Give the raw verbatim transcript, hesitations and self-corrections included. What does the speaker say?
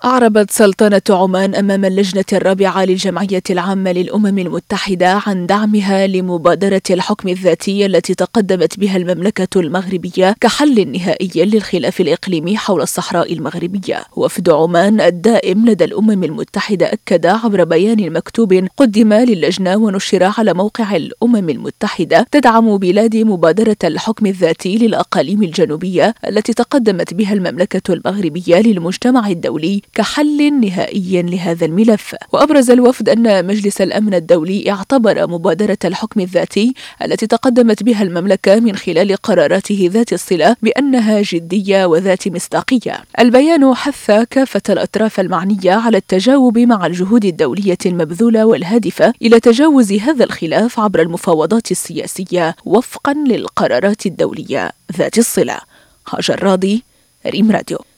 أعربت سلطنة عمان أمام اللجنة الرابعة للجمعية العامة للأمم المتحدة عن دعمها لمبادرة الحكم الذاتي التي تقدمت بها المملكة المغربية كحل نهائي للخلاف الإقليمي حول الصحراء المغربية. وفد عمان الدائم لدى الأمم المتحدة أكد عبر بيان مكتوب قدم للجنة ونشر على موقع الأمم المتحدة تدعم بلاد مبادرة الحكم الذاتي للأقاليم الجنوبية التي تقدمت بها المملكة المغربية للمجتمع الدولي كحل نهائي لهذا الملف. وأبرز الوفد أن مجلس الأمن الدولي اعتبر مبادرة الحكم الذاتي التي تقدمت بها المملكة من خلال قراراته ذات الصلة بأنها جدية وذات مصداقية. البيان حث كافة الأطراف المعنية على التجاوب مع الجهود الدولية المبذولة والهادفة إلى تجاوز هذا الخلاف عبر المفاوضات السياسية وفقا للقرارات الدولية ذات الصلة. هاجر راضي، ريم راديو.